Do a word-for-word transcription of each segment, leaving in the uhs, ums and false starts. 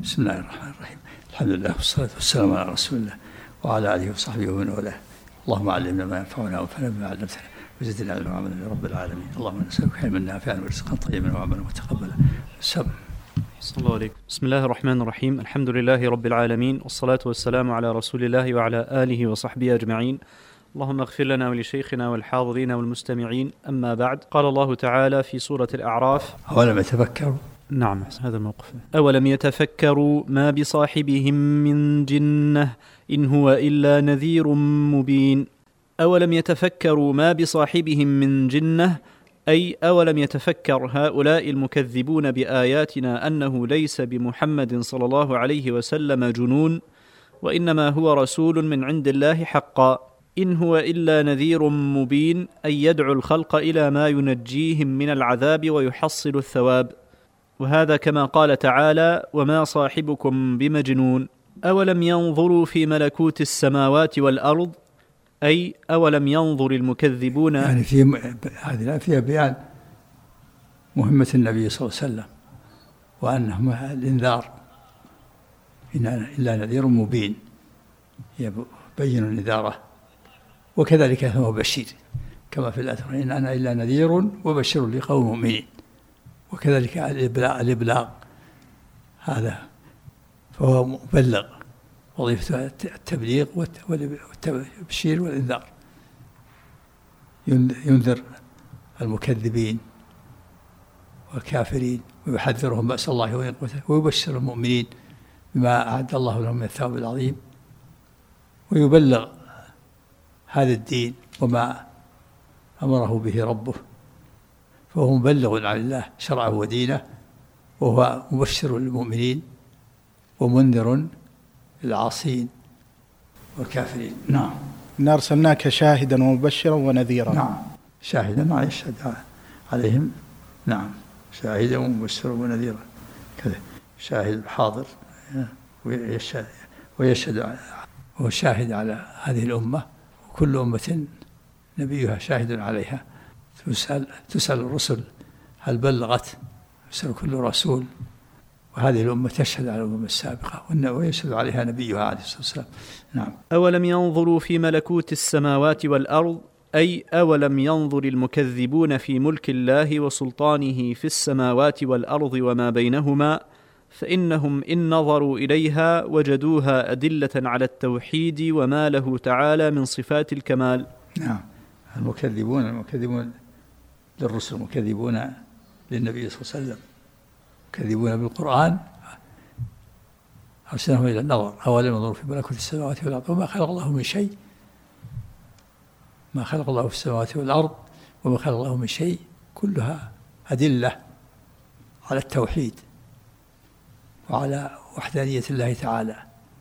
بسم الله الرحمن الرحيم. الحمد لله والصلاة والسلام على رسول الله وعلى آله وصحبه ومن والاه. اللهم علمنا ما ينفعنا وانفعنا بما علمتنا وزدنا علما وعملا يا رب العالمين. اللهم نسألك علما نافعا ورزقا طيبا وعملا متقبلا. السلام. صلى الله عليكم. بسم الله الرحمن الرحيم. الحمد لله رب العالمين، والصلاة والسلام على رسول الله وعلى آله وصحبه أجمعين. اللهم اغفر لنا ولشيخنا والحاضرين والمستمعين. أما بعد، قال الله تعالى في سورة الأعراف: أولم يتفكروا. نعم، هذا الموقف. أولم يتفكروا ما بصاحبهم من جنة إن هو إلا نذير مبين. أولم يتفكروا ما بصاحبهم من جنة، أي أولم يتفكر هؤلاء المكذبون بآياتنا أنه ليس بمحمد صلى الله عليه وسلم جنون، وإنما هو رسول من عند الله حقا. إن هو إلا نذير مبين، أي يدعو الخلق إلى ما ينجيهم من العذاب ويحصل الثواب. وهذا كما قال تعالى: وما صاحبكم بمجنون. أولم ينظروا في ملكوت السماوات والأرض، أي أولم ينظر المكذبون. يعني في هذه فيها بيان مهمة النبي صلى الله عليه وسلم، وأنه الإنذار إلا نذير مبين يبين النذارة، وكذلك هو بشير كما في الآية: إن أنا إلا نذير وبشر لقوم مؤمنين. وكذلك الإبلاغ, الإبلاغ هذا فهو مبلغ، وظيفة التبليغ والتبشير والإنذار. ينذر المكذبين والكافرين ويحذرهم بأس الله وينقذه، ويبشر المؤمنين بما أعد الله لهم من الثواب العظيم، ويبلغ هذا الدين وما أمره به ربه، فهو مبلغ عن الله شرعه ودينه، وهو مبشر للمؤمنين ومنذر للعاصين والكافرين. نعم. إن أرسلناك شاهدا ومبشرا ونذيرا. نعم، شاهدا ما يشهد عليهم. نعم، شاهدا ومبشرا ونذيرا، كذا شاهد حاضر ويشهد, ويشهد وهو شاهد على هذه الأمة، وكل أمة نبيها شاهد عليها. تسأل, تسأل الرسل هل بلغت، يسأل كل رسول، وهذه الأمة تشهد على الأمم السابقة ويشهد عليها نبيها عليه الصلاة والسلام. نعم. أولم ينظروا في ملكوت السماوات والأرض، أي أولم ينظر المكذبون في ملك الله وسلطانه في السماوات والأرض وما بينهما، فإنهم إن نظروا إليها وجدوها أدلة على التوحيد وما له تعالى من صفات الكمال. نعم، المكذبون المكذبون للرسل، مكذبون للنبي صلى الله عليه وسلم، مكذبون بالقرآن، أرسلهم إلى النظر. أولم ينظروا في ملكوت السماوات والأرض وما خلق الله من شيء، ما خلق الله في السماوات والأرض وما خلق الله من شيء، كلها أدلة على التوحيد وعلى وحدانية الله تعالى،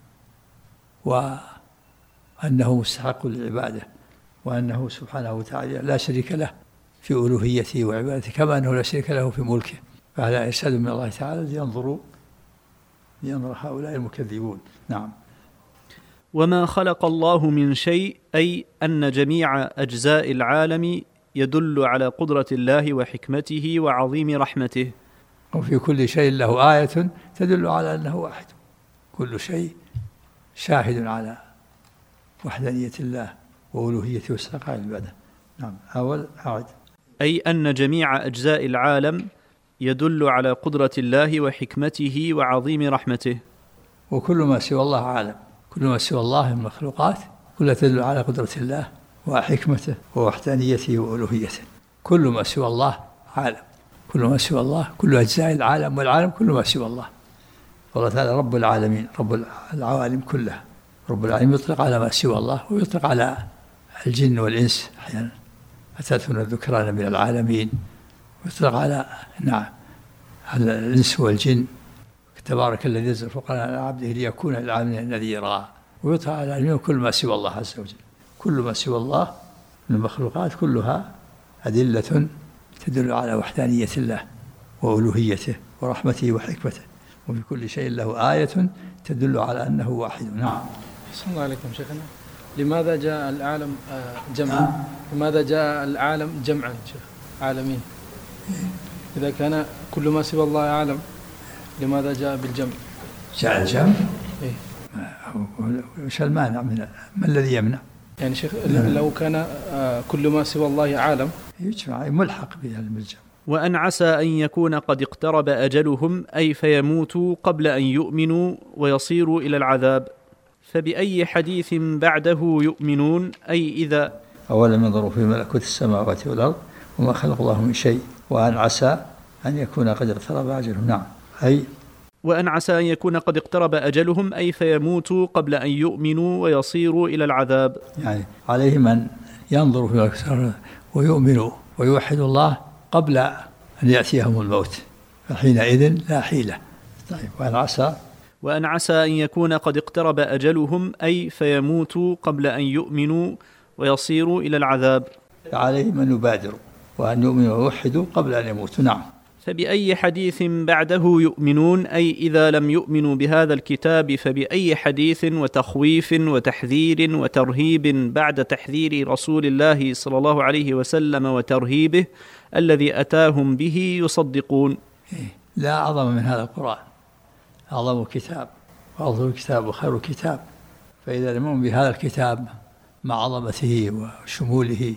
وأنه مستحق للعبادة، وأنه سبحانه وتعالى لا شريك له في ألوهيته وعبادته، كما أنه لا شريك له في ملكه. فهذا إرشاد من الله تعالى لينظروا لينظر هؤلاء المكذبون. نعم. وما خلق الله من شيء، أي أن جميع أجزاء العالم يدل على قدرة الله وحكمته وعظيم رحمته. وفي كل شيء له آية تدل على أنه واحد، كل شيء شاهد على وحدانية الله وألوهيته واستحقاق العبادة. نعم. أول عاد أي أن جميع أجزاء العالم يدل على قدرة الله وحكمته وعظيم رحمته. وكل ما سوى الله عالم، كل ما سوى الله من المخلوقات كلها تدل على قدرة الله وحكمته ووحدانيته وألوهيته. كل ما سوى الله عالم، كل ما سوى الله، كل أجزاء العالم والعالم كل ما سوى الله. والله تعالى رب العالمين، رب العوالم كلها. رب العالمين يطلق على ما سوى الله، ويطلق على الجن والإنس أحيانا، أتتنا الذكران من العالمين، ويطلق على نعم على الإنس والجن. تبارك الذي ينزل الفرقان على عبده ليكون للعالمين نذيرا. ويطلق على العالمين كل ما سوى الله عز وجل. كل ما سوى الله من المخلوقات كلها أدلة تدل على وحدانية الله وألوهيته ورحمته وحكمته، وفي كل شيء له آية تدل على أنه واحد. نعم. صلى الله عليكم شيخنا. لماذا جاء العالم جمعا؟ لماذا جاء العالم جمعا عالمين؟ إذا كان كل ما سوى الله عالم، لماذا جاء بالجمع؟ جاء الجمع إيه؟ وش المانع من ما الذي يمنع؟ يعني شيخ لو كان كل ما سوى الله عالم يجمع ملحق بعلم الجمع. وأن عسى أن يكون قد اقترب أجلهم أي فيموتوا قبل أن يؤمنوا ويصيروا إلى العذاب، فبأي حديث بعده يؤمنون أي إذا أولم ينظروا في ملكوت السماوات والأرض وما خلق الله من شيء وأن عسى أن يكون قد اقترب أجلهم. نعم أي وأن عسى أن يكون قد اقترب أجلهم أي فيموتوا قبل أن يؤمنوا ويصيروا إلى العذاب. يعني عليهم أن ينظروا في ملكوت السماوات ويؤمنوا ويوحدوا الله قبل أن يأتيهم الموت، فحينئذ لا حيلة. طيب وأن عسى وأن عسى أن يكون قد اقترب أجلهم أي فيموتوا قبل أن يؤمنوا ويصيروا إلى العذاب، عليهم أن يبادروا وأن يؤمنوا ويوحدوا قبل أن يموتوا. نعم. فبأي حديث بعده يؤمنون أي إذا لم يؤمنوا بهذا الكتاب فبأي حديث وتخويف وتحذير وترهيب بعد تحذير رسول الله صلى الله عليه وسلم وترهيبه الذي أتاهم به يصدقون. لا أعظم من هذا القرآن، أعظم كتاب وأفضل كتاب وخير كتاب، فإذا لم يؤمن بهذا الكتاب مع عظمته وشموله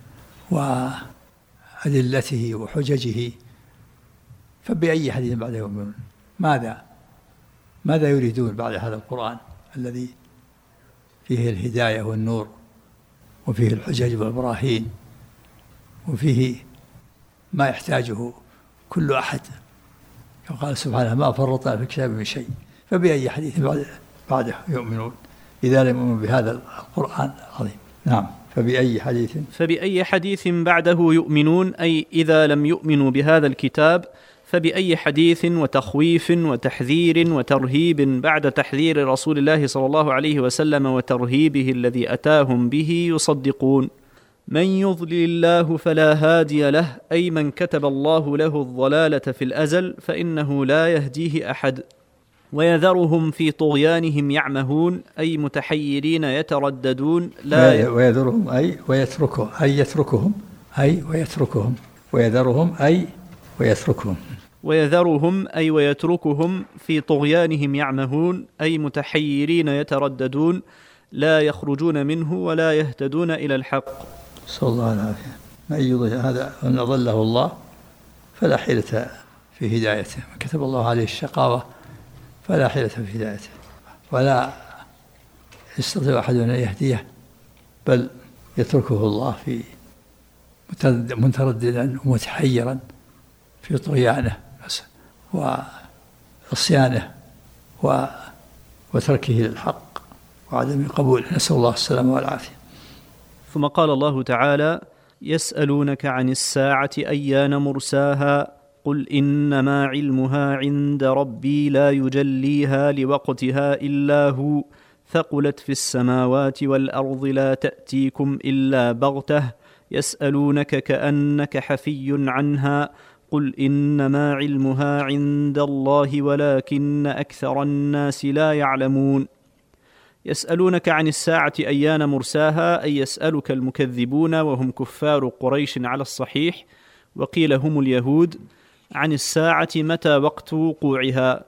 وأدلته وحججه فبأي حديث بعده يؤمنون؟ ماذا ماذا يريدون بعد هذا القرآن الذي فيه الهداية والنور وفيه الحجج والبراهين وفيه ما يحتاجه كل أحد، كما قال سبحانه ما فرطنا في الكتاب من شيء، فبأي حديث بعده يؤمنون إذا لم يؤمنوا بهذا القرآن العظيم. نعم. فبأي حديث فبأي حديث بعده يؤمنون أي إذا لم يؤمنوا بهذا الكتاب فبأي حديث وتخويف وتحذير وترهيب بعد تحذير رسول الله صلى الله عليه وسلم وترهيبه الذي أتاهم به يصدقون. من يضلل الله فلا هادي له أي من كتب الله له الضلالة في الأزل فإنه لا يهديه أحد، ويذرهم في طغيانهم يعمهون أي متحيرين يترددون لا ويذرهم أي ويتركهم أي يتركهم أي ويتركهم ويذرهم أي ويتركهم ويذرهم أي ويتركهم في طغيانهم يعمهون أي متحيرين يترددون لا يخرجون منه ولا يهتدون إلى الحق. صلى الله عليه وسلم. من يضل هذا من أضله الله فلا حيلة في هدايته، من كتب الله عليه الشقاوة فلا حيلة في هدايته، ولا يستطيع أحد أن يهديه بل يتركه الله في مترددا ومتحيرا في طغيانه وعصيانه وتركه للحق وعدم قبوله، نسأل الله السلامة والعافية. ثم قال الله تعالى: يسألونك عن الساعة أيان مرساها قل إنما علمها عند ربي لا يجليها لوقتها إلا هو ثقلت في السماوات والأرض لا تأتيكم إلا بغتة يسألونك كأنك حفي عنها قل إنما علمها عند الله ولكن أكثر الناس لا يعلمون. يسألونك عن الساعة أيان مرساها أي يسألك المكذبون وهم كفار قريش على الصحيح، وقيل هم اليهود، عن الساعة متى وقت وقوعها،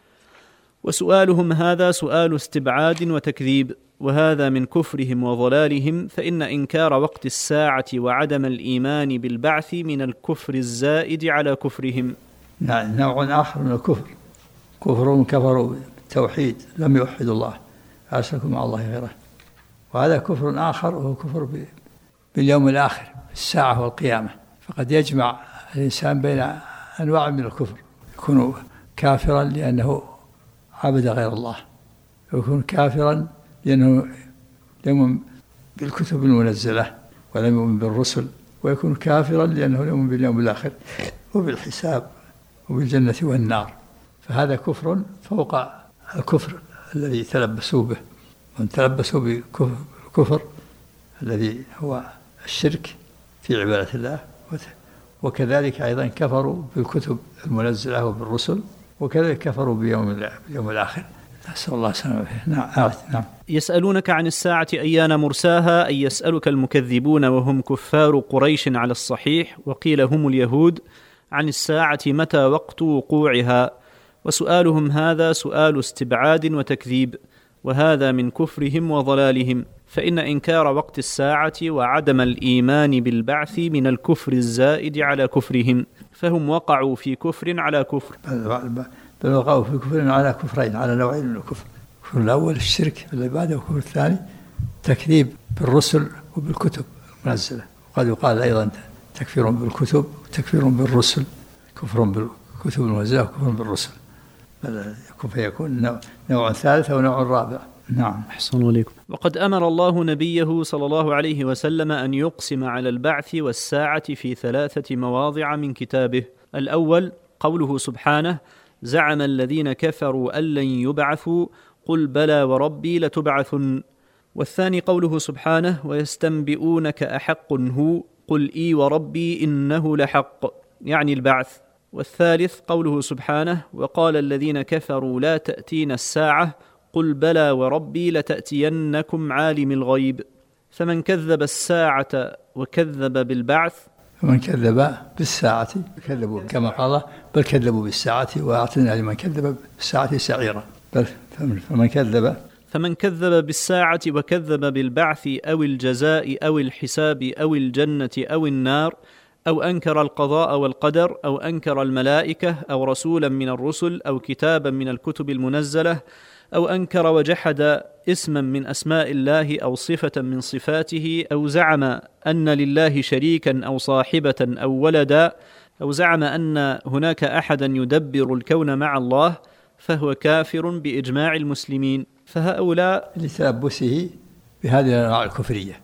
وسؤالهم هذا سؤال استبعاد وتكذيب، وهذا من كفرهم وضلالهم، فإن إنكار وقت الساعة وعدم الإيمان بالبعث من الكفر الزائد على كفرهم. يعني نوع آخر من الكفر، كفرهم كفروا بالتوحيد لم يوحدوا الله أشركوا مع الله غيره، وهذا كفر آخر وهو كفر باليوم الآخر الساعة والقيامة، فقد يجمع الإنسان بين أنواع من الكفر، يكون كافرا لأنه عبد غير الله، ويكون كافرا لأنه لم يؤمن بالكتب المنزلة ولم يؤمن بالرسل، ويكون كافرا لأنه لم يؤمن باليوم الآخر وبالحساب وبالجنة والنار، فهذا كفر فوق الكفر الذي تلبسوا به، وان تلبسوا بالكفر الذي هو الشرك في عبادة الله، وكذلك أيضا كفروا بالكتب المنزلة وبالرسل، وكذلك كفروا بيوم اليوم الآخر، نسأل الله السلامة. نعم. نعم. يسألونك عن الساعة أيان مرساها أي يسألك المكذبون وهم كفار قريش على الصحيح، وقيل هم اليهود، عن الساعة متى وقت وقوعها، وسؤالهم هذا سؤال استبعاد وتكذيب، وهذا من كفرهم وضلالهم، فإن إنكار وقت الساعة وعدم الإيمان بالبعث من الكفر الزائد على كفرهم، فهم وقعوا في كفر على كفر. بل وقعوا في كفر على كفرين، على نوعين من الكفر. الكفر الأول الشرك بالعبادة، والكفر الثاني تكذيب بالرسل وبالكتب المنزلة. وقد يقال أيضا تكفير بالكتب وتكفير بالرسل، كفر بالكتب المنزلة وكفر بالرسل، فيكون نوع ثالث أو نوع رابع. نعم. أحسن الله عليكم. وقد أمر الله نبيه صلى الله عليه وسلم أن يقسم على البعث والساعة في ثلاثة مواضع من كتابه. الأول قوله سبحانه: زعم الذين كفروا أن لن يبعثوا قل بلى وربي لتبعثن. والثاني قوله سبحانه: ويستنبئونك أحق هو قل إي وربي إنه لحق، يعني البعث. والثالث قوله سبحانه: وقال الذين كفروا لا تأتين الساعة قل بلى وربي لتأتينكم عالم الغيب. فمن كذب الساعة وكذب بالبعث فمن كذب بالساعة كذبوا كما قال بل كذبوا بالساعة وأعطنا لمن كذب بالساعة سعيرا. بل فمن كذب فمن كذب بالساعة وكذب بالبعث أو الجزاء أو الحساب أو الجنة أو النار، أو أنكر القضاء والقدر، أو أنكر الملائكة أو رسولا من الرسل أو كتابا من الكتب المنزلة، أو أنكر وجحد اسما من أسماء الله أو صفة من صفاته، أو زعم أن لله شريكا أو صاحبة أو ولدا، أو زعم أن هناك أحدا يدبر الكون مع الله، فهو كافر بإجماع المسلمين. فهؤلاء لتلبسه بهذه الأنواع الكفرية،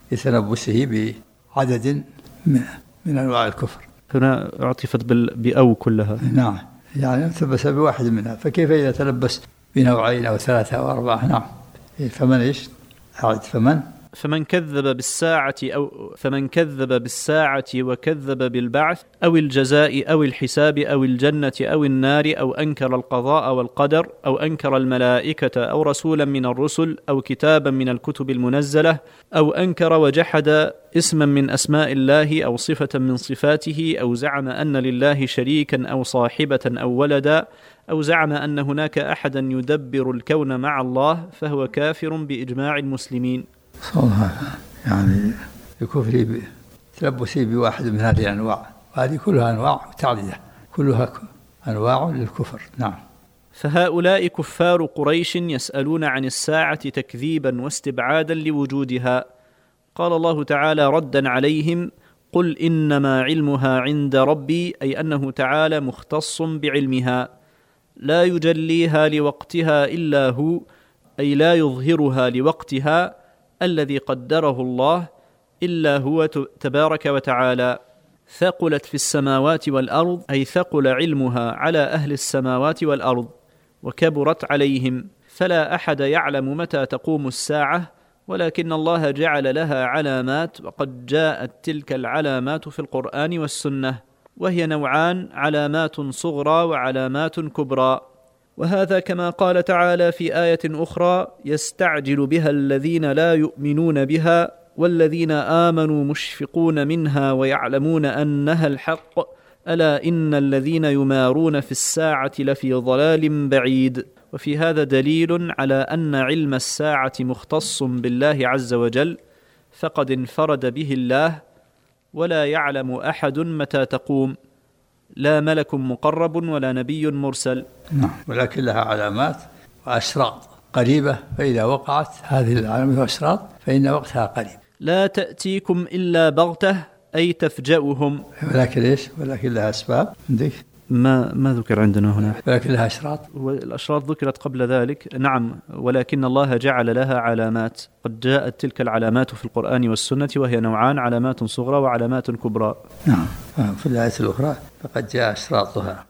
لتلبسه بعدد من أنواع الكفر. هنا عطفت بأو كلها. نعم، يعني تلبس بواحد منها، فكيف إذا تلبس بنوعين أو ثلاثة أو أربعة؟ نعم. فمن إيش؟ أعد. فمن فمن كذب بالساعة أو فمن كذب بالساعة وكذب بالبعث أو الجزاء أو الحساب أو الجنة أو النار، أو أنكر القضاء والقدر، أو أنكر الملائكة أو رسولا من الرسل أو كتابا من الكتب المنزلة، أو أنكر وجحد اسما من أسماء الله أو صفة من صفاته، أو زعم أن لله شريكا أو صاحبة أو ولدا، أو زعم أن هناك أحدا يدبر الكون مع الله، فهو كافر بإجماع المسلمين. يعني الكفر تلبسي بواحد من هذه الأنواع، وهذه كلها أنواع متعددة، كلها أنواع للكفر. نعم. فهؤلاء كفار قريش يسألون عن الساعة تكذيبا واستبعادا لوجودها. قال الله تعالى ردا عليهم: قل إنما علمها عند ربي، أي أنه تعالى مختص بعلمها، لا يجليها لوقتها إلا هو، أي لا يظهرها لوقتها الذي قدره الله إلا هو تبارك وتعالى. ثقلت في السماوات والأرض، أي ثقل علمها على أهل السماوات والأرض وكبرت عليهم، فلا أحد يعلم متى تقوم الساعة، ولكن الله جعل لها علامات، وقد جاءت تلك العلامات في القرآن والسنة، وهي نوعان: علامات صغرى وعلامات كبرى. وهذا كما قال تعالى في آية أخرى: يستعجل بها الذين لا يؤمنون بها والذين آمنوا مشفقون منها ويعلمون أنها الحق، ألا إن الذين يمارون في الساعة لفي ضلال بعيد. وفي هذا دليل على أن علم الساعة مختص بالله عز وجل، فقد انفرد به الله، ولا يعلم أحد متى تقوم، لا ملك مقرب ولا نبي مرسل. نعم. ولكن لها علامات وأشراط قريبة، فإذا وقعت هذه العلامات والأشراط فإن وقتها قريب. لا تأتيكم إلا بغتة، أي تفجأهم. ولكن إيش؟ ولكن لها أسباب عندك؟ ما ما ذكر عندنا هنا. ولكن لها أشراط. والأشراط ذكرت قبل ذلك. نعم، ولكن الله جعل لها علامات، قد جاءت تلك العلامات في القرآن والسنة، وهي نوعان: علامات صغرى وعلامات كبرى. نعم. في الآية الأخرى: فقد جاء أشراطها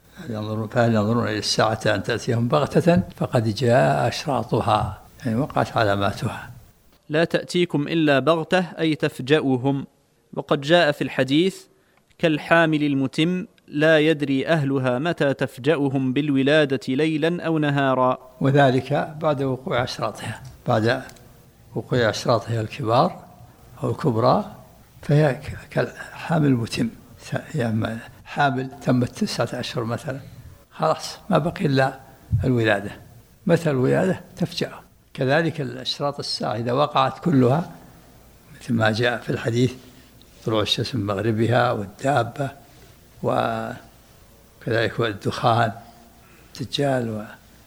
فهل ينظرون إلى الساعة أن تأتيهم بغتة فقد جاء أشراطها، يعني وقعت علاماتها. لا تأتيكم إلا بغتة، أي تفجأهم. وقد جاء في الحديث: كالحامل المتم لا يدري أهلها متى تفجأهم بالولادة ليلا أو نهارا. وذلك بعد وقوع أشراطها، بعد وقوع أشراطها الكبار أو الكبرى، فهي كالحامل المتم، يعني حامل تمت تسعة أشهر مثلا، خلاص ما بقي إلا الولادة. متى الولادة تفجأ. كذلك الأشراط الساعة إذا وقعت كلها مثل ما جاء في الحديث طلوع الشمس من مغربها والدابة وكذلك والدخان الدجال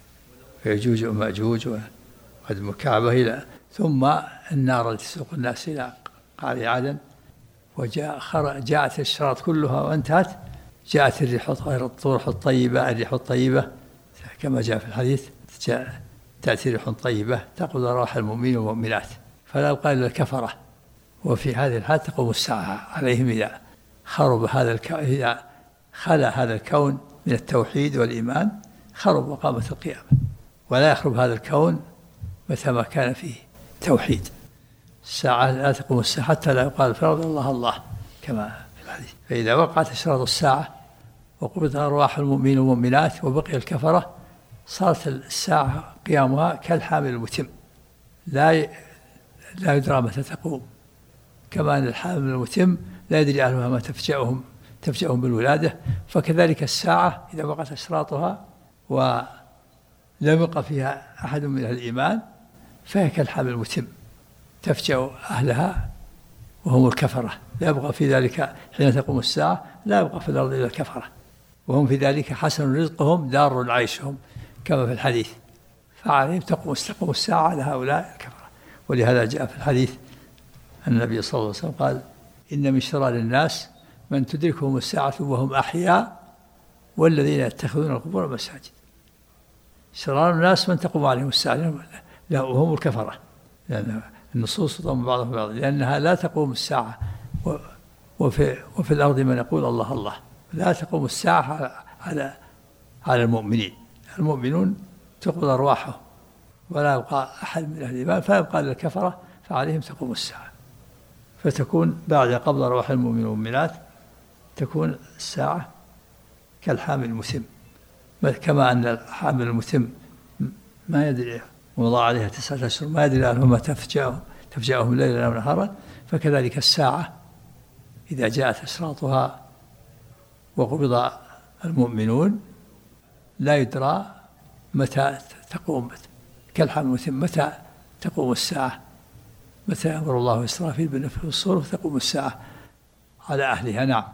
ويجوج ومأجوج وقدم الكعبة إلى ثم النار التي تسوق الناس إلى قعر عدن. وجاء جاءت الأشراط كلها وانتهت، جاءت الريح الطروح الطيبة الريح الطيبة كما جاء في الحديث جاء تأتي ريح طيبة تقبض أرواح المؤمنين والمؤمنات فلا يبقى إلا الكفرة. وفي هذه الحال تقوم الساعة عليهم إذا خرب هذا الكون، إذا خلا هذا الكون من التوحيد والإيمان خرب وقامت القيامة. ولا يخرب هذا الكون متى ما كان فيه توحيد. الساعة لا تقوم الساعة حتى لا يقال في الأرض الله الله كما في الحديث. فإذا وقعت أشراط الساعة وقبضت أرواح المؤمنين والمؤمنات وبقي الكفرة صارت الساعة قيامها كالحامل المتم لا ي... لا يدرى متى تقوم. كما أن الحامل المتم لا يدري أهلها ما تفجأهم تفجأهم بالولادة، فكذلك الساعة إذا وقعت أشراطها ولم يبق فيها أحد من الإيمان فهي كالحامل المتم تفجأ أهلها وهم الكفرة. لا يبقى في ذلك حين تقوم الساعة لا يبقى في الأرض إلا الكفرة، وهم في ذلك حسن رزقهم دار عيشهم كما في الحديث. فعليهم تقوم تقوم الساعة على هؤلاء الكفرة. ولهذا جاء في الحديث النبي صلى الله عليه وسلم قال إن من شرار الناس من تدركهم الساعة وهم أحياء والذين يتخذون القبور مساجد. شرار الناس من تقوم عليهم الساعة لا وهم الكفرة، لأن النصوص تضم بعضها بعض، لأنها لا تقوم الساعة وفي, وفي الأرض من يقول الله الله. لا تقوم الساعة على على المؤمنين. المؤمنون تقبض أرواحهم ولا يبقى أحد من أهل الإيمان فيبقى للكفرة فعليهم تقوم الساعة. فتكون بعد قبض أرواح المؤمنين والمؤمنات تكون الساعة كالحامل المتم، كما أن الحامل المتم ما يدري وضع عليها تسعة أشهر ما يدري أنهم تفجأهم تفجأهم ليلا ونهارا، فكذلك الساعة إذا جاءت أشراطها وقبض المؤمنون لا يدرى متى تقوم كالحامل المتم متى تقوم الساعة، متى يأمر الله إسرافيل بالنفخ والصور فتقوم الساعة على أهلها. نعم.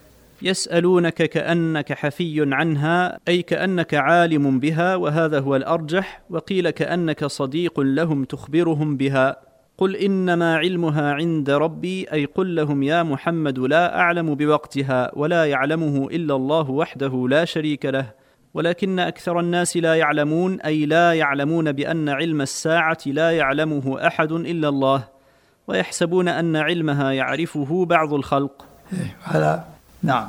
يسألونك كأنك حفي عنها أي كأنك عالم بها، وهذا هو الأرجح، وقيل كأنك صديق لهم تخبرهم بها. قل إنما علمها عند ربي أي قل لهم يا محمد لا أعلم بوقتها ولا يعلمه إلا الله وحده لا شريك له، ولكن أكثر الناس لا يعلمون أي لا يعلمون بأن علم الساعة لا يعلمه أحد إلا الله، ويحسبون أن علمها يعرفه بعض الخلق. هذا نعم.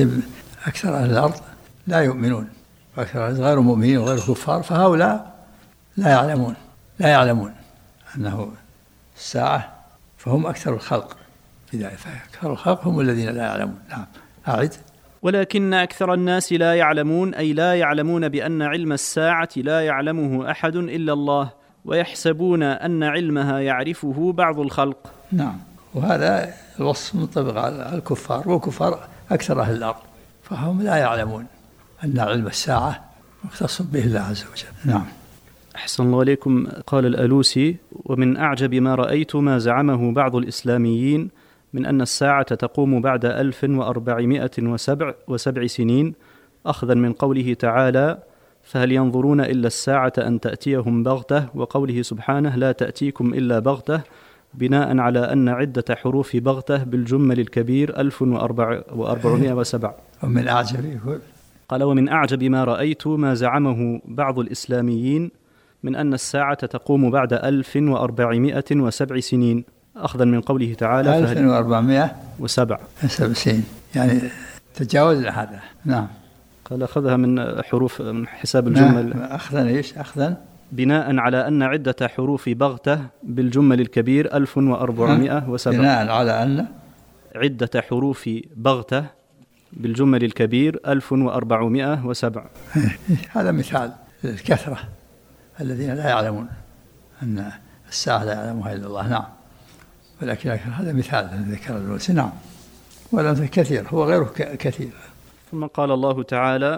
أكثر أهل الأرض لا يؤمنون، أكثر غير مؤمنين وغير كفار، فهؤلاء لا يعلمون لا يعلمون أنه الساعة، فهم أكثر الخلق في ذلك، فأكثر الخلق هم الذين لا يعلمون. نعم. أعد. ولكن أكثر الناس لا يعلمون أي لا يعلمون بأن علم الساعة لا يعلمه أحد إلا الله، ويحسبون أن علمها يعرفه بعض الخلق. نعم. وهذا الوصف منطبق على الكفار، والكفار أكثر أهل الأرض، فهم لا يعلمون أن علم الساعة مختص به الله عز وجل. نعم. أحسن الله عليكم. قال الألوسي: ومن أعجب ما رأيت ما زعمه بعض الإسلاميين من أن الساعة تقوم بعد ألف وأربعمائة وسبع وسبع سنين، أخذا من قوله تعالى: فهل ينظرون إلا الساعة أن تأتيهم بغتة، وقوله سبحانه: لا تأتيكم إلا بغتة، بناء على أن عدة حروف بغتة بالجمل الكبير ألف وأربعمائة وسبع. ومن أعجب يقول قال: ومن أعجب ما رأيت ما زعمه بعض الإسلاميين من أن الساعة تقوم بعد ألف وأربعمائة وسبع سنين، أخذا من قوله تعالى: ألف وأربعمائة وسبع سنين، يعني تجاوزنا هذا. نعم. قال أخذها من حروف من حساب الجمل. أخذا إيش؟ أخذا بناء على أن عدة حروف بغتة بالجمل الكبير ألف وأربعمائة وسبع. بناء على أن عدة حروف بغتة بالجمل الكبير ألف وأربعمائة وسبع. هذا مثال الكثرة الذين لا يعلمون أن الساعة لا يعلمها إلا الله. نعم. ولكن هذا مثال ذكر الألوسي. نعم. ولم كثير، هو غيره كثير. ثم قال الله تعالى: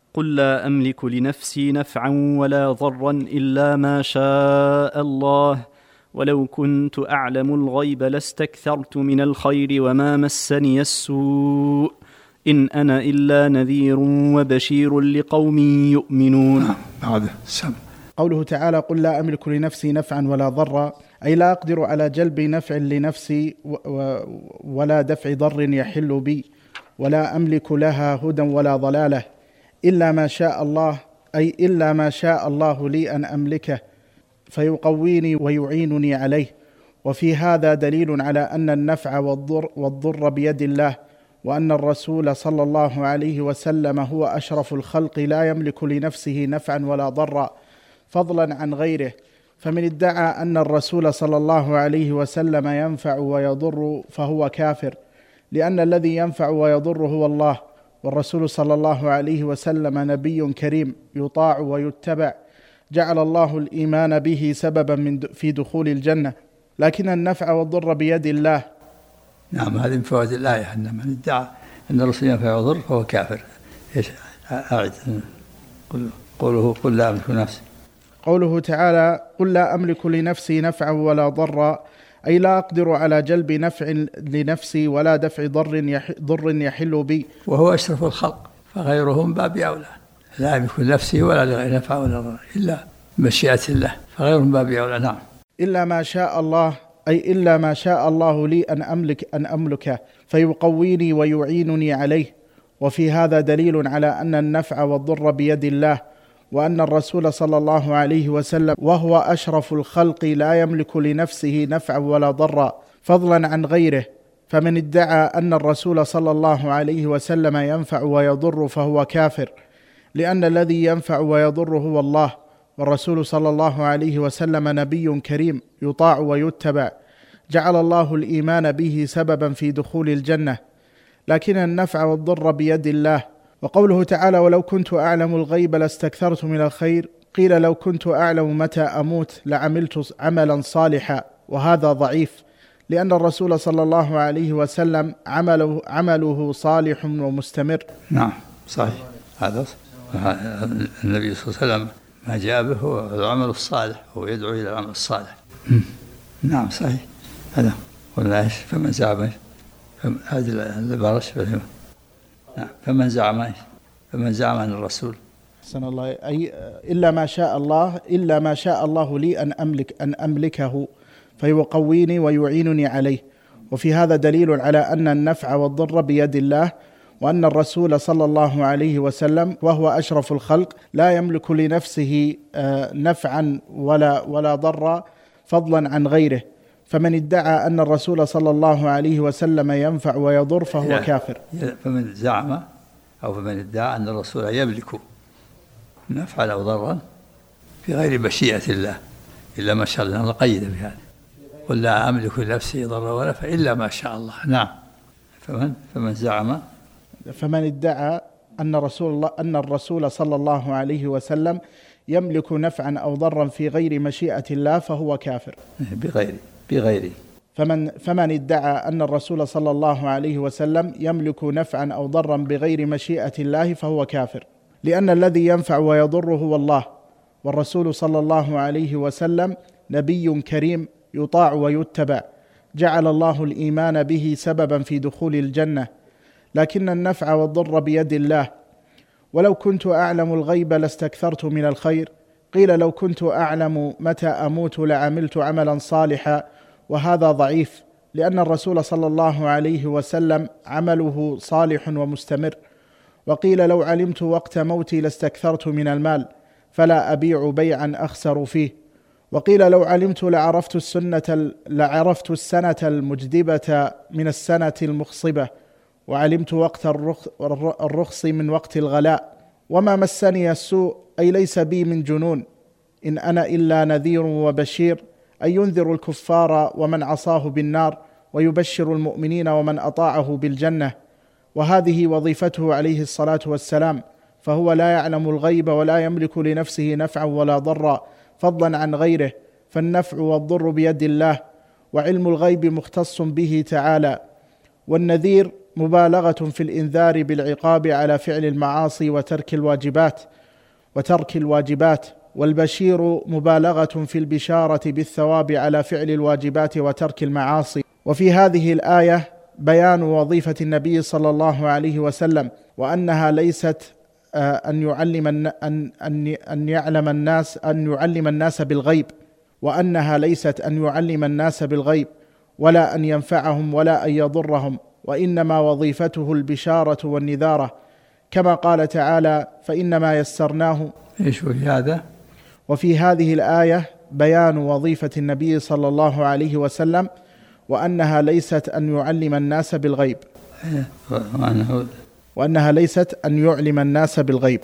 قل لا أملك لنفسي نفعا ولا ضرا إلا ما شاء الله ولو كنت أعلم الغيب لاستكثرت من الخير وما مسني السوء إن أنا إلا نذير وبشير لقوم يؤمنون. هذا سم. قوله تعالى قل لا أملك لنفسي نفعا ولا ضرا، أي لا أقدر على جلب نفع لنفسي ولا دفع ضر يحل بي، ولا أملك لها هدى ولا ضلالة إلا ما شاء الله، أي إلا ما شاء الله لي أن أملكه فيقويني ويعينني عليه. وفي هذا دليل على أن النفع والضر, والضر بيد الله، وأن الرسول صلى الله عليه وسلم هو أشرف الخلق لا يملك لنفسه نفعا ولا ضرا فضلا عن غيره. فمن ادعى أن الرسول صلى الله عليه وسلم ينفع ويضر فهو كافر، لأن الذي ينفع ويضر هو الله، والرسول صلى الله عليه وسلم نبي كريم يطاع ويتبع، جعل الله الإيمان به سببا من في دخول الجنة، لكن النفع والضر بيد الله. نعم، هذه من فوائد الآية أن من ادعى أن الرسول ينفع ويضر فهو كافر. إيش أعد قوله قل لا أملك نفسي. قوله تعالى قل لا أملك لنفسي نفعا ولا ضرا، أي لا أقدر على جلب نفع لنفسي ولا دفع ضر ضر يحل بي، وهو أشرف الخلق فغيرهم باب أولى. لا يملك نفسي ولا لغير نفع ولا ضر إلا مشيئة الله، فغيرهم باب أولى. نعم. إلا ما شاء الله، أي إلا ما شاء الله لي أن أملك أن أملكه فيقويني ويعينني عليه. وفي هذا دليل على أن النفع والضر بيد الله، وأن الرسول صلى الله عليه وسلم وهو أشرف الخلق لا يملك لنفسه نفعا ولا ضرا فضلا عن غيره. فمن ادعى أن الرسول صلى الله عليه وسلم ينفع ويضر فهو كافر، لأن الذي ينفع ويضر هو الله، والرسول صلى الله عليه وسلم نبي كريم يطاع ويتبع، جعل الله الإيمان به سببا في دخول الجنة، لكن النفع والضر بيد الله. وقوله تعالى ولو كنت أعلم الغيب لاستكثرت من الخير، قيل لو كنت أعلم متى أموت لعملت عملا صالحا، وهذا ضعيف، لأن الرسول صلى الله عليه وسلم عمله, عمله صالح ومستمر. نعم صحيح، هذا النبي صلى الله عليه وسلم ما جاء به هو العمل الصالح، هو يدعو إلى العمل الصالح. نعم صحيح هذا. ولا إيش فمن زعم هذه البرش نعم فمن زعم فمن زعم عن الرسول حسن الله، أي إلا ما شاء الله إلا ما شاء الله لي أن أملك أن أملكه فيقويني ويعينني عليه. وفي هذا دليل على أن النفع والضر بيد الله، وأن الرسول صلى الله عليه وسلم وهو أشرف الخلق لا يملك لنفسه نفعا ولا ولا ضرا فضلا عن غيره. فمن ادعى أن الرسول صلى الله عليه وسلم ينفع ويضر فهو كافر. فمن زعم أو فمن ادعى أن الرسول يملك نفعا أو ضرا في غير مشيئة الله إلا ما شاء الله، نقيد بهذا قل لا أملك لنفسي ضرا ولا نفعا إلا ما شاء الله. نعم. فمن فمن زعم فمن ادعى أن رسول الله أن الرسول صلى الله عليه وسلم يملك نفعا أو ضرا في غير مشيئة الله فهو كافر. بغير بغير فمن فمن ادعى أن الرسول صلى الله عليه وسلم يملك نفعا أو ضرا بغير مشيئة الله فهو كافر، لأن الذي ينفع ويضر هو الله، والرسول صلى الله عليه وسلم نبي كريم يطاع ويتبع، جعل الله الإيمان به سببا في دخول الجنة، لكن النفع والضر بيد الله. ولو كنت أعلم الغيب لاستكثرت من الخير، قيل لو كنت أعلم متى أموت لعملت عملا صالحا، وهذا ضعيف، لأن الرسول صلى الله عليه وسلم عمله صالح ومستمر. وقيل لو علمت وقت موتي لاستكثرت من المال فلا أبيع بيعا أخسر فيه. وقيل لو علمت لعرفت السنة لعرفت السنة المجدبة من السنة المخصبة، وعلمت وقت الرخص من وقت الغلاء. وما مسني السوء، أي ليس بي من جنون، إن أنا إلا نذير وبشير، أي ينذر الكفار ومن عصاه بالنار، ويبشر المؤمنين ومن أطاعه بالجنة. وهذه وظيفته عليه الصلاة والسلام، فهو لا يعلم الغيب ولا يملك لنفسه نفعا ولا ضرا فضلا عن غيره، فالنفع والضر بيد الله، وعلم الغيب مختص به تعالى. والنذير مبالغة في الإنذار بالعقاب على فعل المعاصي وترك الواجبات وترك الواجبات والبشير مبالغة في البشارة بالثواب على فعل الواجبات وترك المعاصي. وفي هذه الآية بيان وظيفة النبي صلى الله عليه وسلم، وأنها ليست أن يعلم أن أن أن يعلم الناس أن يعلم الناس بالغيب، وأنها ليست أن يعلم الناس بالغيب ولا أن ينفعهم ولا أن يضرهم، وإنما وظيفته البشارة والنذارة، كما قال تعالى: فإنما يسرناه. إيش في هذا؟ وفي هذه الآية بيان وظيفة النبي صلى الله عليه وسلم، وأنها ليست أن يعلم الناس بالغيب، وأنها ليست أن يعلم الناس بالغيب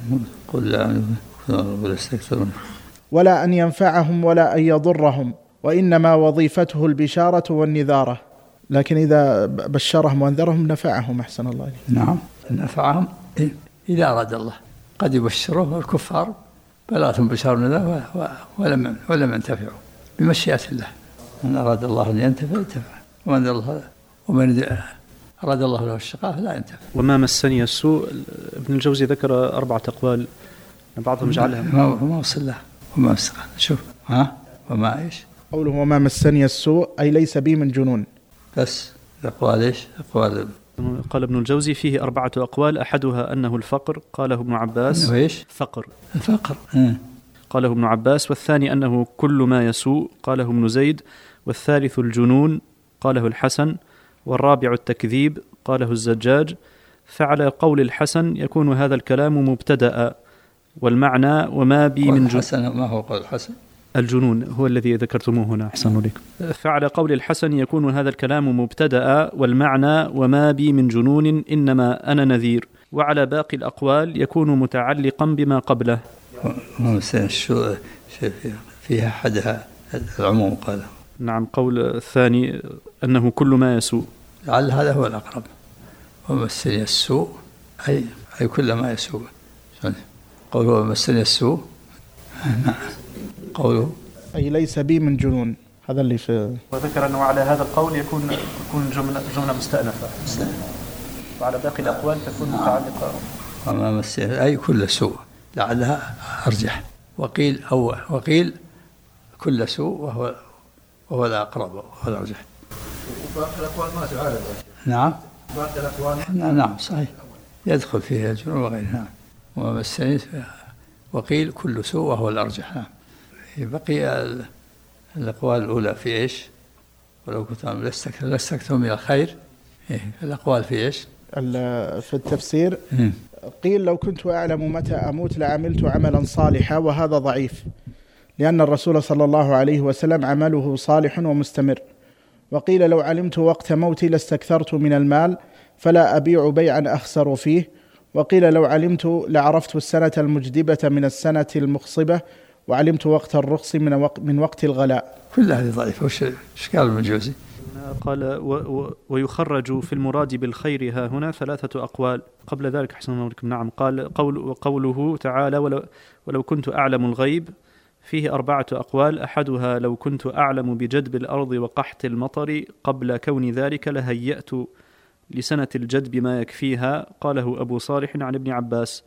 ولا أن ينفعهم ولا أن يضرهم، وإنما وظيفته البشارة والنذارة. لكن إذا بشرهم وانذرهم نفعهم. أحسن الله إليك. نعم، نفعهم إذا أراد الله. قد يبشره الكفار بلغتهم بشار من ولم ولم ينتفعوا بمشيئة الله. من أراد الله أن ينتفع ينتفع، ومن الله ومن أراد الله له الشقاء فلا ينتفع. وما مسني السوء، ابن الجوزي ذكر أربعة أقوال بعضهم جعلها ما ما وصل له وما مسقى. شوف ها وما إيش قوله وما مسني السوء أي ليس بي من جنون. بس أقوال إيش أقوال. قال ابن الجوزي فيه أربعة أقوال، أحدها أنه الفقر، قاله ابن عباس. أنه إيش؟ فقر. الفقر. قاله ابن عباس. والثاني أنه كل ما يسوء، قاله ابن زيد. والثالث الجنون، قاله الحسن. والرابع التكذيب، قاله الزجاج. فعلى قول الحسن يكون هذا الكلام مبتدأ، والمعنى وما بي من جنون. الحسن ما هو قول الحسن؟ الجنون هو الذي ذكرتموه هنا. أحسن لكم. فعلى قول الحسن يكون هذا الكلام مبتدأ، والمعنى وما بي من جنون إنما أنا نذير. وعلى باقي الأقوال يكون متعلقا بما قبله. فيها حدها العموم قاله. نعم. قول الثاني أنه كل ما يسوء، لعل هذا هو الأقرب. ومسني السوء أي أي كل ما يسوء. قوله ومسني السوء قوله أي ليس بي من جنون، هذا اللي في. وذكر أنه على هذا القول يكون يكون جملة جملة مستأنفة، وعلى باقي الأقوال تكون متعلقة. وما مسني أي كل سوء، لعلها أرجح. وقيل أو وقيل كل سوء وهو وهو الأقرب وهو الأرجح. وباقي الأقوال ما تعارض. نعم. باقي الأقوال نعم صحيح، يدخل فيها الجنون وغيرها. نعم. وما مسني وقيل كل سوء وهو الأرجح. نعم. بقي الأقوال الأولى في إيش؟ ولو كنت لاستكثروا من الخير. إيه الأقوال في إيش؟ في التفسير قيل لو كنت أعلم متى أموت لعملت عملا صالحا، وهذا ضعيف، لأن الرسول صلى الله عليه وسلم عمله صالح ومستمر. وقيل لو علمت وقت موتي لاستكثرت من المال فلا أبيع بيعا أخسر فيه. وقيل لو علمت لعرفت السنة المجدبة من السنة المخصبة، وعلمت وقت الرخص من وقت, من وقت الغلاء. كل هذه ضعيفة. وش قال ابن الجوزي؟ قال و و ويخرج في المراد بالخير ها هنا ثلاثة أقوال. قبل ذلك أحسن الله عليكم. نعم. قال قول وقوله تعالى ولو, ولو كنت أعلم الغيب، فيه أربعة أقوال. أحدها لو كنت أعلم بجدب الأرض وقحط المطر قبل كون ذلك لهيأت لسنة الجدب ما يكفيها، قاله أبو صالح عن ابن عباس.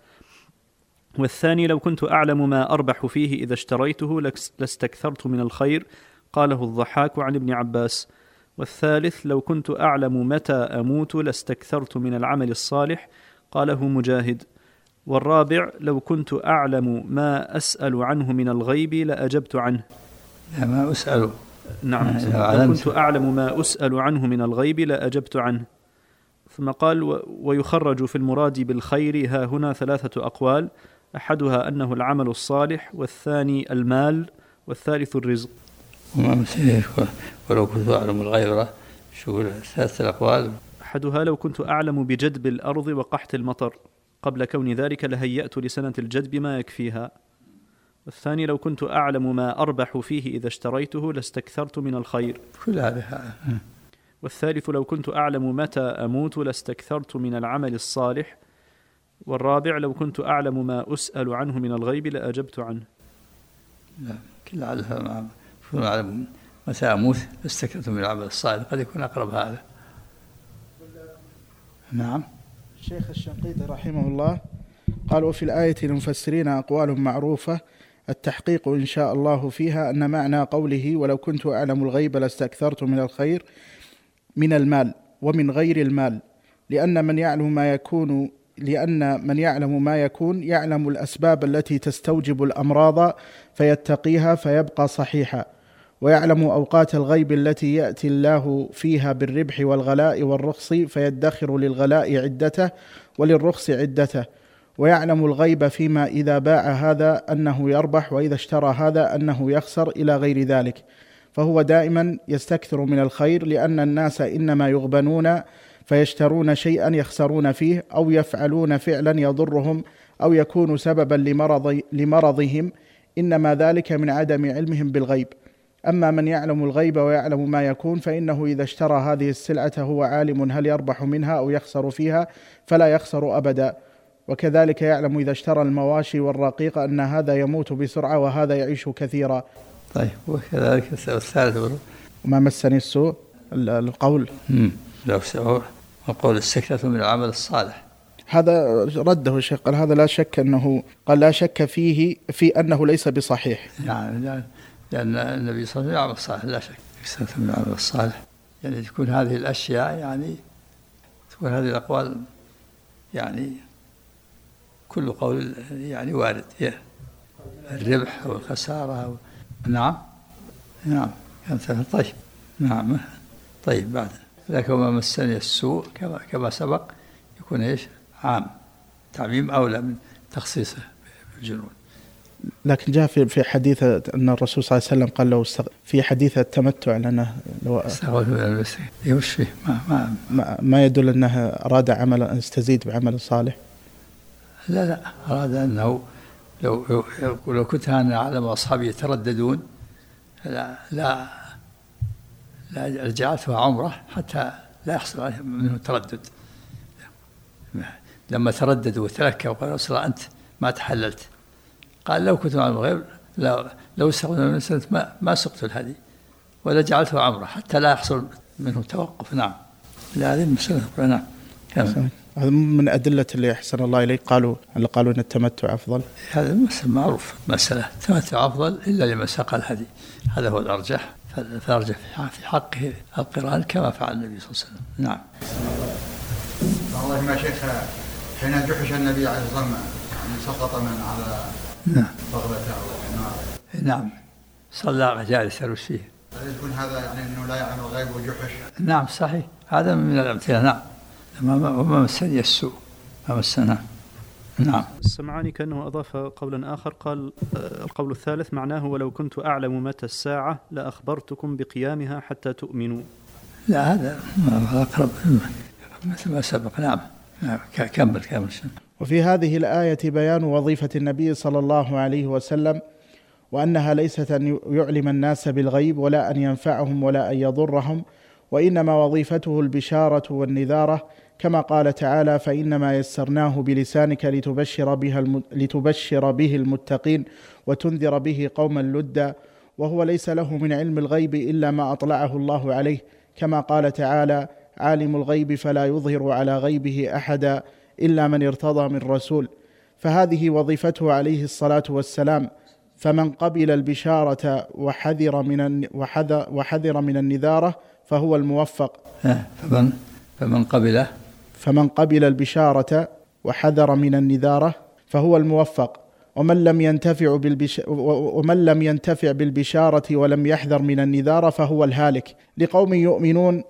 والثاني لو كنت أعلم ما أربح فيه إذا اشتريته لاستكثرت من الخير، قاله الضحاك عن ابن عباس. والثالث لو كنت أعلم متى أموت لاستكثرت من العمل الصالح، قاله مجاهد. والرابع لو كنت أعلم ما أسأل عنه من الغيب لأجبت عنه. ما أسأل. نعم. لو كنت أعلم ما أسأل عنه من الغيب لأجبت عنه. ثم قال ويخرج في المراد بالخير ها هنا ثلاثة أقوال. أحدها أنه العمل الصالح، والثاني المال، والثالث الرزق. ولو كنت أعلم الغيب، شو ثلاثة الأقوال؟ أحدها لو كنت أعلم بجدب الأرض وقحط المطر قبل كون ذلك لهيأت لسنة الجدب ما يكفيها. والثاني لو كنت أعلم ما أربح فيه إذا اشتريته لاستكثرت من الخير. كل هذا. والثالث لو كنت أعلم متى أموت لاستكثرت من العمل الصالح. والرابع لو كنت أعلم ما أسأل عنه من الغيب لأجبت عنه. لا كل هذا كل أعلم متى أموت لاستكثرت من العمل الصالح، قد يكون أقرب هذا. نعم. الشيخ الشنقيطي رحمه الله قال: وفي الآية للمفسرين أقوال معروفة التحقيق إن شاء الله فيها أن معنى قوله ولو كنت أعلم الغيب لاستكثرت من الخير من المال ومن غير المال، لأن من يعلم ما يكون لأن من يعلم ما يكون يعلم الأسباب التي تستوجب الأمراض فيتقيها فيبقى صحيحا، ويعلم أوقات الغيب التي يأتي الله فيها بالربح والغلاء والرخص فيدخر للغلاء عدته وللرخص عدته، ويعلم الغيب فيما إذا باع هذا أنه يربح وإذا اشترى هذا أنه يخسر إلى غير ذلك، فهو دائما يستكثر من الخير، لأن الناس إنما يغبنون فيشترون شيئا يخسرون فيه أو يفعلون فعلا يضرهم أو يكون سببا لمرض لمرضهم، إنما ذلك من عدم علمهم بالغيب. أما من يعلم الغيب ويعلم ما يكون فإنه إذا اشترى هذه السلعة هو عالم هل يربح منها أو يخسر فيها فلا يخسر أبدا، وكذلك يعلم إذا اشترى المواشي والرقيق أن هذا يموت بسرعة وهذا يعيش كثيرا. طيب، وكذلك الثالث وما مسني السوء القول لو سوى وقول السكتة من العمل الصالح، هذا رده الشيخ، قال هذا لا شك أنه قال لا شك فيه في أنه ليس بصحيح، يعني لأن النبي صلى الله عليه وسلم يعمل صالح لا شك، السكتة من العمل الصالح، يعني تكون هذه الأشياء يعني تكون هذه الأقوال يعني كل قول يعني وارد، الربح والخسارة و... نعم نعم طيب نعم طيب. بعد لكن وما مسني السوء كما كما سبق يكون ايش عام، تعميم اولى من تخصيصه بالجنون. لكن جاء في في حديث ان الرسول صلى الله عليه وسلم قال له في حديث التمتع لانه لو يوش فيه ما, ما ما يدل انه اراد عملا استزيد بعمل صالح. لا لا اراد انه لو لو كنت انا اعلم اصحابي يترددون لا لا لا جعلتها عمره حتى لا يحصل منه تردد. لما ترددوا وتلكوا وقالوا اصلا انت ما تحللت، قال لو كنت معلم الغيب لو لو استغنى من سنة ما ما سقت الهدي ولا جعلته عمره حتى لا يحصل منه توقف. نعم لا هذه المسألة. نعم هذا من أدلة اللي أحسن الله إليك قالوا اللي قالوا أن التمتع أفضل. هذا مسألة معروف، مسألة التمتع أفضل إلا لمن ساق الهدي، هذا هو الأرجح، فالأرجح في حقه القران كما فعل النبي صلى الله عليه وسلم. نعم. والله ما شيخ حين جحش النبي عليه الصلاة والسلام يعني سقط من على نعم بغلته نعم صلى جالسا وش فيه؟ هل يكون هذا يعني أنه لا يعلم الغيب وجحش؟ نعم صحيح، هذا من الأمثلة. نعم وما مسني السوء ما مسنا. نعم. السمعاني كأنه أضاف قولا آخر، قال القول الثالث معناه ولو كنت أعلم متى الساعة لأخبرتكم بقيامها حتى تؤمنوا. لا هذا أقرب مثل ما سبق. نعم كمل كمل. وفي هذه الآية بيان وظيفة النبي صلى الله عليه وسلم، وأنها ليست أن يعلم الناس بالغيب ولا أن ينفعهم ولا أن يضرهم، وإنما وظيفته البشارة والنذارة، كما قال تعالى فإنما يسرناه بلسانك لتبشر, بها الم... لتبشر به المتقين وتنذر به قوما لدا، وهو ليس له من علم الغيب إلا ما أطلعه الله عليه، كما قال تعالى عالم الغيب فلا يظهر على غيبه أحدا إلا من ارتضى من رسول. فهذه وظيفته عليه الصلاة والسلام، فمن قبل البشارة وحذر من وحذر, وحذر من النذارة فهو الموفق. فمن فمن قبل فمن قبل البشارة وحذر من النذارة فهو الموفق، ومن لم ينتفع بالبش ومن لم ينتفع بالبشارة ولم يحذر من النذارة فهو الهالك. لقوم يؤمنون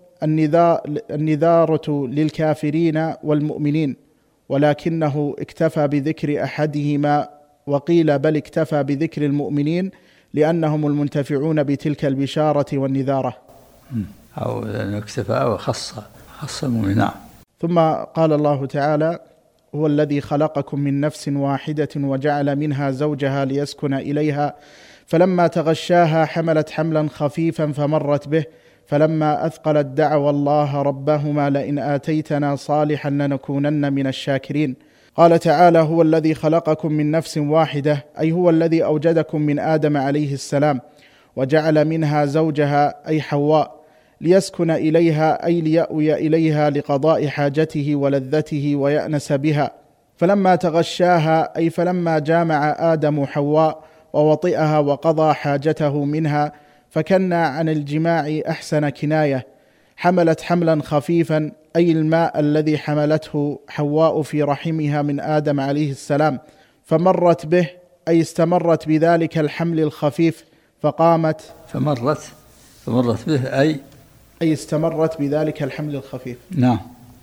النذارة للكافرين والمؤمنين، ولكنه اكتفى بذكر أحدهما، وقيل بل اكتفى بذكر المؤمنين لأنهم المنتفعون بتلك البشارة والنذارة، أو اكتفى وخص خص المؤمنين. ثم قال الله تعالى هو الذي خلقكم من نفس واحدة وجعل منها زوجها ليسكن إليها فلما تغشاها حملت حملا خفيفا فمرت به فلما أثقلت دعوا الله ربهما لئن آتيتنا صالحا لنكونن من الشاكرين. قال تعالى هو الذي خلقكم من نفس واحدة، أي هو الذي أوجدكم من آدم عليه السلام وجعل منها زوجها أي حواء ليسكن إليها أي ليأوي إليها لقضاء حاجته ولذته ويأنس بها. فلما تغشاها أي فلما جامع آدم حواء ووطئها وقضى حاجته منها فكنا عن الجماع أحسن كناية، حملت حملا خفيفا أي الماء الذي حملته حواء في رحمها من آدم عليه السلام، فمرت به أي استمرت بذلك الحمل الخفيف فقامت فمرت فمرت به أي أي استمرت بذلك الحمل الخفيف. نعم.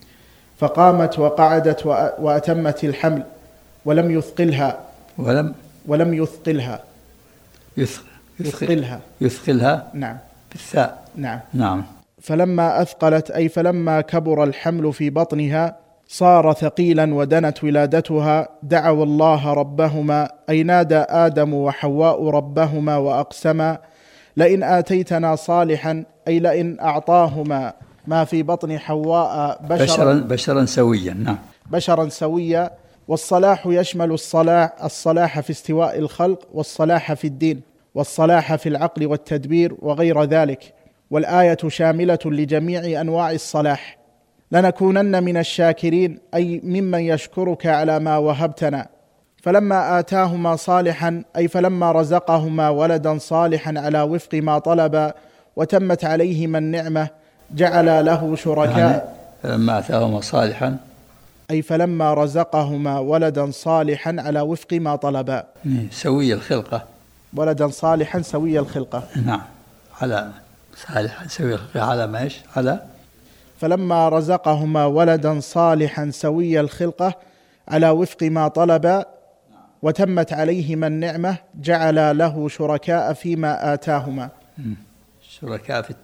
فقامت وقعدت وأتمت الحمل ولم يثقلها ولم ولم يثقلها يثقل يثقلها يثقلها نعم بالثاء. نعم نعم. فلما أثقلت أي فلما كبر الحمل في بطنها صار ثقيلا ودنت ولادتها دعوا الله ربهما أي نادى آدم وحواء ربهما وأقسما لئن آتيتنا صالحا أي لئن أعطاهما ما في بطن حواء بشرا بشرا, بشرا سويا. نعم. بشرا سويا. والصلاح يشمل الصلاح الصلاح في استواء الخلق والصلاح في الدين والصلاح في العقل والتدبير وغير ذلك، والآية شاملة لجميع أنواع الصلاح. لنكونن من الشاكرين أي ممن يشكرك على ما وهبتنا. فلما آتاهما صالحا أي فلما رزقهما ولدا صالحا على وفق ما طلب وتمت عليهما النعمة جعل له شركاء يعني فلما آتاهما صالحا أي فلما رزقهما ولدا صالحا على وفق ما طلبا سوي الخلقة ولدا صالحا سوي الخلقة. نعم. على صالحا سوي الخلقة على ما إيش على فلما رزقهما ولدا صالحا سوي الخلقة على وفق ما طلبا وتمت عليهما النعمة جعل له شركاء فيما آتاهما. شركاء في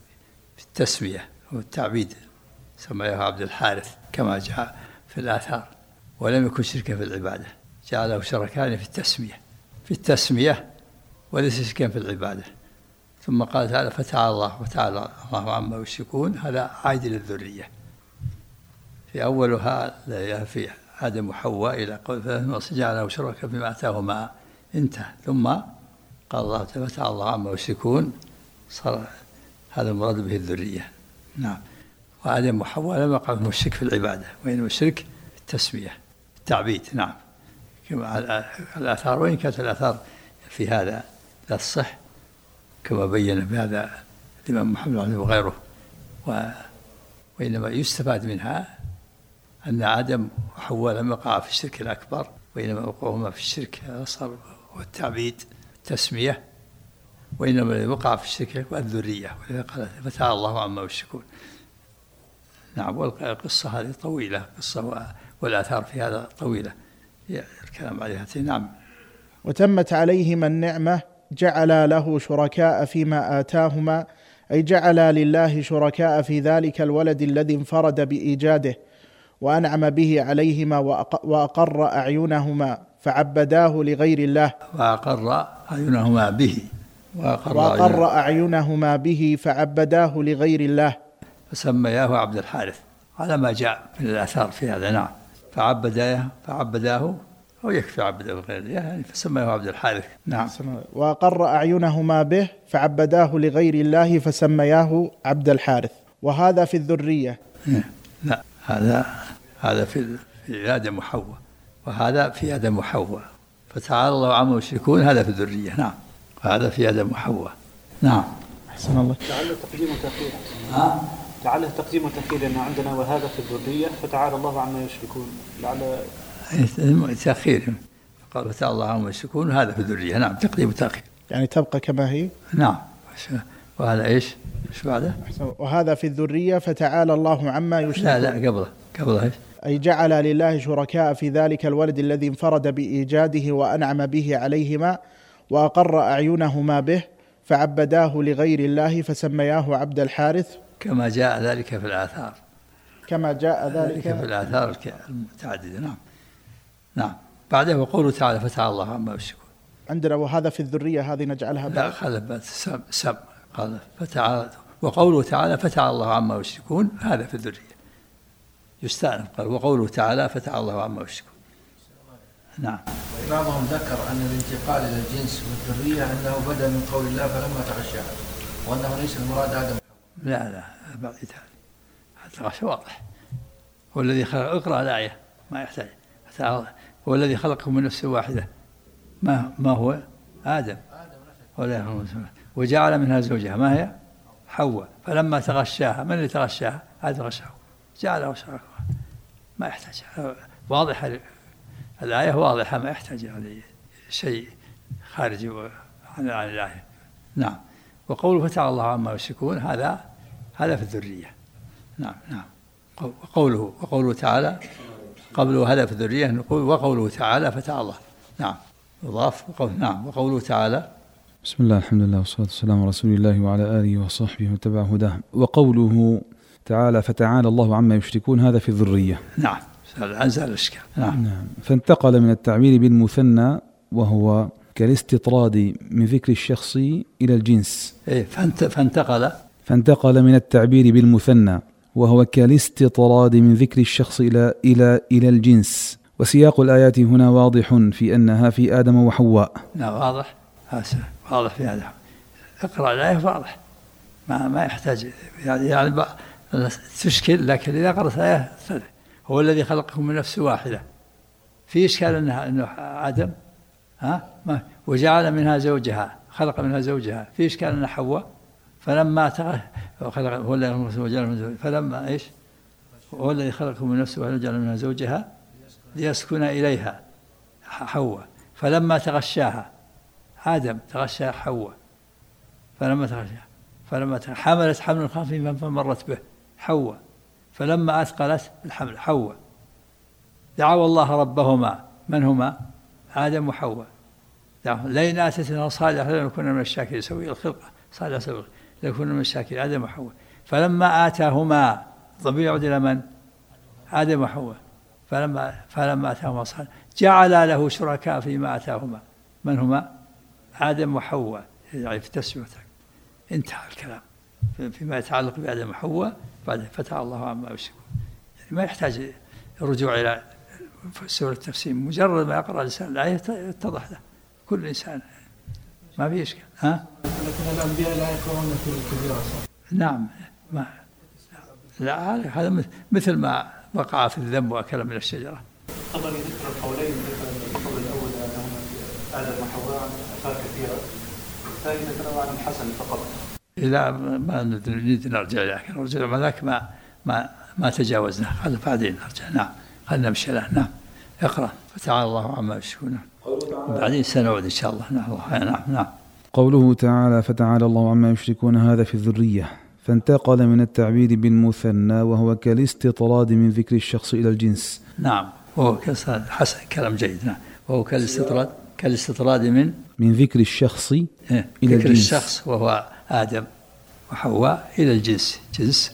التسوية والتعبيد سماه عبد الحارث كما جاء في الآثار، ولم يكن شركا في العبادة، جعله شركان في التسمية في التسمية وليس شركا في العبادة. ثم قال تعالى فتعالى الله وتعالى الله عما يشركون، هذا عائد للذرية. في أولها في آدم وحواء إلى قول جعله شركا فيما آتاهما انتهى. ثم قال الله تعالى فتعالى الله عما يشركون، صار هذا المراد به الذرية. نعم. وآدم وحواء لم يقع منهم الشرك في العبادة، وإنما الشرك في التسمية التعبيد. نعم. كما الآثار، وإن كانت الآثار في هذا لا تصح كما بين بهذا الإمام محمد عليه وغيره، و... وإنما يستفاد منها أن آدم وحواء لم يقع في الشرك الأكبر، وإنما وقعهما في الشرك الأصغر والتعبيد التسمية، وإنما وقع في الشرك والذرية، ولذا قال فتعالى الله عما يشركون. نعم. والقصة هذه طويلة، قصة والآثار في هذا طويلة الكلام عليها. نعم. وتمت عليهما النعمة جعل له شركاء فيما آتاهما أي جعل لله شركاء في ذلك الولد الذي انفرد بإيجاده وأنعم به عليهما وأقر أعينهما فعبداه لغير الله وأقر أعينهما به وأقر, وأقر أعينهما به فعبداه لغير الله فسمياه عبد الحارث على ما جاء من الآثار في هذا. نعم. فعبداه فعبداه أو يكفي عبده لغير يعني فسمياه عبد الحارث. نعم. وأقر أعينهما به فعبداه لغير الله فسمياه عبد الحارث. وهذا في الذرية. لا، هذا هذا في في آدم وحواء، وهذا في آدم وحواء. فتعالى الله عما يشركون، هذا في الذرية. نعم. هذا في آدم وحواء. نعم. أحسن الله. لعله تقديم وتأخير. ها؟ لعله تقديم وتأخير، لأن عندنا وهذا في الذرية فتعالى الله عما يشركون. لعل تأخير. قال فتعالى الله عما يشركون، هذا في الذرية. نعم. تقديم وتأخير. يعني تبقى كما هي. نعم. وهذا إيش؟ إيش بعده؟ وهذا في الذرية فتعالى الله عما يشركون. لا لا قبله قبله إيش؟ أي جعل لله شركاء في ذلك الولد الذي انفرد بإيجاده وأنعم به عليهما وأقر أعينهما به فعبداه لغير الله فسمياه عبد الحارث كما جاء ذلك في الآثار. كما جاء ذلك في الآثار المتعددة. نعم. نعم. بعده وقوله تعالى فتعالى الله عما يشركون. عندنا وهذا في الذرية، هذه نجعلها لا خلف سم سم قال فتعالى وقوله تعالى فتعالى الله عما يشركون، هذا في الذرية يستأنف. قال وقوله تعالى فتعالى الله عما يشركون. نعم. وبعضهم ذكر أن الانتقال إلى الجنس والذرية أنه بدأ من قول الله فلما تغشاها، وأنه ليس المراد آدم. لا لا بعيد هذا غش واضح. هو الذي خلق، اقرأ الآية ما يحتاج. هو الذي خلقكم من نفس واحدة، ما ما هو آدم، وجعل منها زوجها ما هي حواء، فلما تغشاها، من اللي تغشاها؟ آدم غشاه جعله شركا. ما يحتاج، واضحة الآية واضحة، ما يحتاج يعني شيء خارج عن الآية. نعم. وقوله فتعالى الله عما يشركون، هذا هذا في الذرية. نعم نعم. وقوله وقوله تعالى قبله هذا في الذرية، نقول وقوله تعالى فتعالى الله. نعم يضاف وقول. نعم. وقوله تعالى بسم الله الحمد لله والصلاة والسلام على رسول الله وعلى آله وصحبه وتبع هداه. وقوله تعالى فتعالى الله عما يشركون، هذا في الذرية. نعم أنزل الإشكال. نعم. نعم. فانتقل من التعبير بالمثنى وهو كالاستطراد من ذكر الشخص إلى الجنس. إيه فانتقل فانتقل من التعبير بالمثنى وهو كالاستطراد من ذكر الشخص إلى إلى إلى الجنس. وسياق الآيات هنا واضح في أنها في آدم وحواء. نعم واضح، واضح في هذا. اقرأ الآية واضح، ما ما يحتاج يعني يعني تشكل، لكن إذا قرأت الآية هو الذي خلقكم من نفس واحدة. في إشكال أنها أنه آدم، ها ما وجعل منها زوجها، خلق منها زوجها. في إشكال أنها حواء، فلما خلق هو الذي وجعل من زوجها، فلما إيش هو الذي خلقكم من نفس واحدة وجعل منها زوجها ليسكن إليها حواء، فلما تغشاها آدم تغشى حواء، فلما تغشاها فلما حملت حمل خفيفا فمرت به حواء، فلما أثقلت الحمل حواء دعوا الله ربهما، من هما؟ آدم وحواء. لئن آتتنا صالحا لنكون من الشاكرين، سوي الخلقة صالحا سوي لنكون من الشاكرين، آدم وحواء. فلما آتاهما، ضمير يعود إلى من؟ آدم وحواء. فلما فلما آتاهما صالحا جعل له شركاء فيما آتاهما، من هما؟ آدم وحواء. يعني في تسميتك انتهى الكلام فيما يتعلق بآدم وحواء. بعد فتح الله عما يشركون، يعني ما يحتاج الرجوع إلى سورة التفسير، مجرد ما يقرأ الإنسان الآية يتضح له كل إنسان، ما في إشكال. ها؟ لكن الأنبياء لا يقرؤون في الكبيرة. نعم. ما لا هذا مثل ما وقع في الذنب وأكل من الشجرة. أظن ذكر القولين، ذكر القول الأول أنهما آدم وحواء عن آثار كثيرة، الثاني ذكر عن الحسن فقط. إذا ما نريد نرجع لكن نرجع ما ذاك ما ما ما تجاوزنا، هذا بعدين نرجع. نعم خلنا نمشي له. نعم اقرأ فتعالى الله عما يشركون، وبعدين سنعود إن شاء الله. نعم نعم نعم. قوله تعالى فتعالى الله عما يشركون، هذا في الذرية. فانتقل من التعبير بالمثنى وهو كالاستطراد من ذكر الشخص إلى الجنس. نعم وهو حسن كلام جيد. نعم وهو كالاستطراد كالاستطراد من من ذكر الشخص إيه إلى ذكر الجنس. الشخص وهو آدم وحواء إلى الجنس، جنس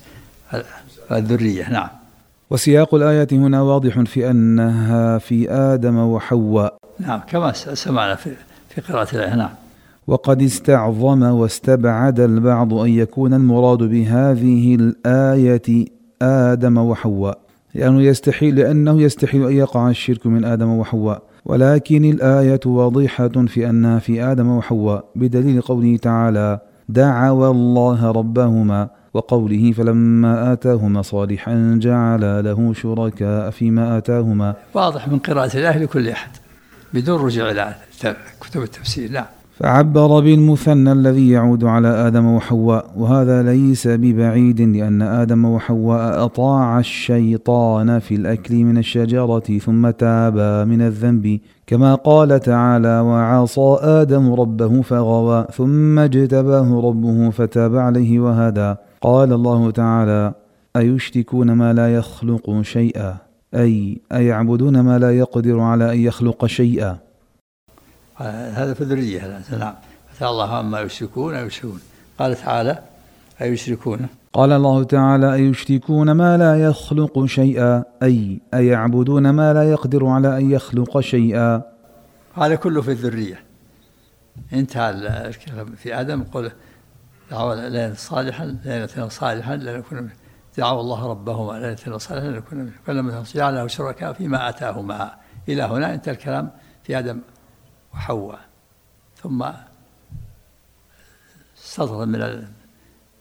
الذرية. نعم. وسياق الآيات هنا واضح في أنها في آدم وحواء. نعم كما سمعنا في في قراءة الآية. نعم. وقد استعظم واستبعد البعض أن يكون المراد بهذه الآية آدم وحواء، لأنه يستحيل لأنه يستحيل أن يقع الشرك من آدم وحواء، ولكن الآية واضحة في أنها في آدم وحواء بدليل قوله تعالى دعوا الله ربهما، وقوله فلما آتاهما صالحا جعل له شركاء فيما آتاهما. واضح من قراءة الآية لكل أحد بدون رجوع إلى كتب التفسير. لا. فعبر بالمثنى الذي يعود على آدم وحواء، وهذا ليس ببعيد، لأن آدم وحواء أطاع الشيطان في الأكل من الشجرة ثم تابا من الذنب، كما قال تعالى وعصى آدم ربه فغوى ثم اجتباه ربه فتاب عليه وهدى. قال الله تعالى أيشركون ما لا يخلق شيئا، أي أيعبدون ما لا يقدر على أن يخلق شيئا. هذا في الذرية. نعم. فتعالى الله عما يشركون يشركون. قال تعالى أيشركون، قال الله تعالى أيشركون ما لا يخلق شيئا، أي أيعبدون ما لا يقدر على أن يخلق شيئا. هذا كله في الذرية. انتهى الكلام في آدم. قل دعوا ليلة صالحا ليلة صالحا لنكون دعوا الله ربهما ليلة صالحا لنكون فلما جعل له شركاء فيما آتاهما. إلى هنا انتهى الكلام في آدم وحواء. ثم استطرد من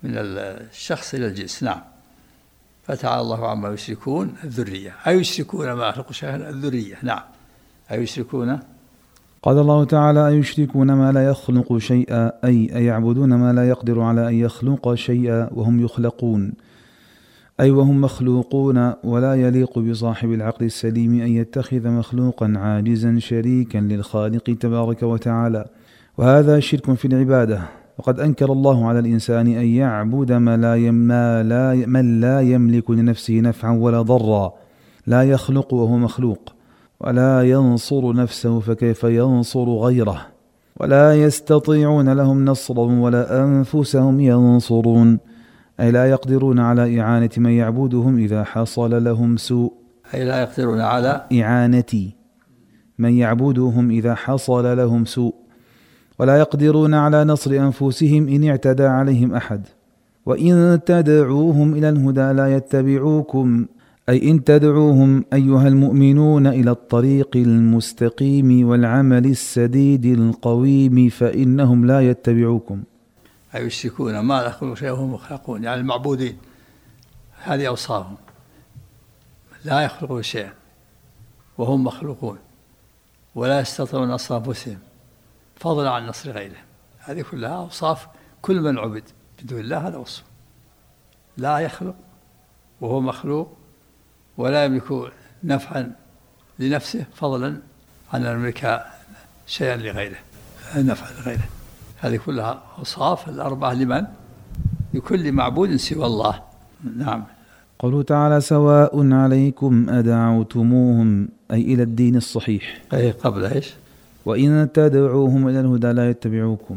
من الشخص إلى الجنس. نعم. فتعالى الله عما يشركون الذرية، أيشركون ما يخلق شيئا الذرية. نعم. أيشركون. قال الله تعالى: أيشركون ما لا يخلق شيئا، أي أيعبدون ما لا يقدر على أن يخلق شيئا وهم يخلقون، أي وهم مخلوقون، ولا يليق بصاحب العقل السليم أن يتخذ مخلوقا عاجزا شريكا للخالق تبارك وتعالى، وهذا شرك في العبادة. وقد أنكر الله على الإنسان أن يعبد ما لا ما لا من لا يملك لنفسه نفعا ولا ضرا، لا يخلق وهو مخلوق، ولا ينصر نفسه فكيف ينصر غيره، ولا يستطيعون لهم نصرا ولا أنفسهم ينصرون، أي لا يقدرون على إعانة من يعبدهم إذا حصل لهم سوء، أي لا يقدرون على إعانة من يعبدهم إذا حصل لهم سوء، ولا يقدرون على نصر أنفسهم إن اعتدى عليهم أحد. وإن تدعوهم إلى الهدى لا يتبعوكم، أي إن تدعوهم أيها المؤمنون إلى الطريق المستقيم والعمل السديد القويم فإنهم لا يتبعوكم. أي يشركون ما لا يخلق شيئا وهم مخلقون، يعني المعبودين، هذه أوصافهم، لا يخلقون شيئا وهم مخلوقون، ولا يستطيعون نصر أنفسهم فضلا عن نصر غيرهم. هذه كلها أوصاف كل من عبد بدون الله، هذا وصف. لا يخلق وهو مخلوق، ولا يملك نفعا لنفسه فضلا عن أن يملك شيئا لغيره، نفعا لغيره. هذه كلها أوصاف الأربعة لمن؟ لكل معبود سوى الله. نعم. قوله تعالى: سواء عليكم أدعوتموهم، أي إلى الدين الصحيح. أي قبل إيش؟ وإن تدعوهم إلى الهدى لا يتبعوكم.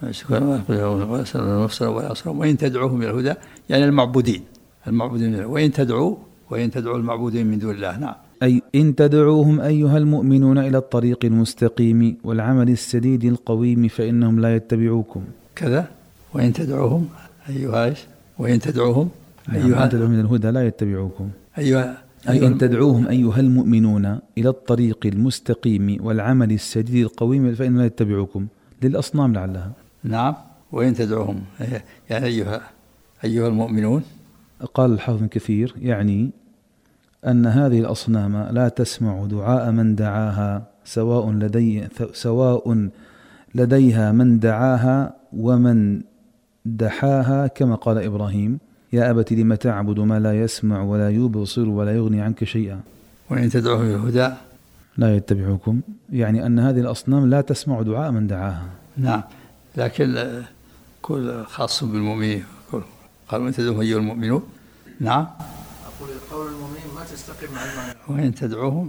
وإن تدعوهم إلى الهدى يعني المعبودين، المعبودين. وإن تدعوا وإن تدعوا المعبودين من دون الله. نعم. أي إن تدعوهم أيها المؤمنون إلى الطريق المستقيم والعمل السديد القويم فإنهم لا يتبعوكم. كذا. وإن تدعوهم أيها إيش؟ وإن تدعوهم أيها إن تدعوهم إلى الهدى لا يتبعوكم. أيها أي إن تدعوهم أيها المؤمنون إلى الطريق المستقيم والعمل السديد القويم فإنهم لا يتبعوكم، للأصنام لعلها. نعم. وإن تدعوهم يعني أيها أيها المؤمنون. قال الحافظ ابن كثير يعني أن هذه الأصنام لا تسمع دعاء من دعاها، سواء لدي سواء لديها من دعاها ومن دحاها، كما قال إبراهيم: يا أبت لم تعبد ما لا يسمع ولا يبصر ولا يغني عنك شيئا. وإن تدعوهم إلى الهدى لا يتبعوكم، يعني أن هذه الأصنام لا تسمع دعاء من دعاها. نعم. لكن كل خاص بالمؤمنين. قال وإن تدعوهم أيها المؤمنون. نعم. أقول قول المؤمنين ما تستقيم مع المعنى. وإن تدعوهم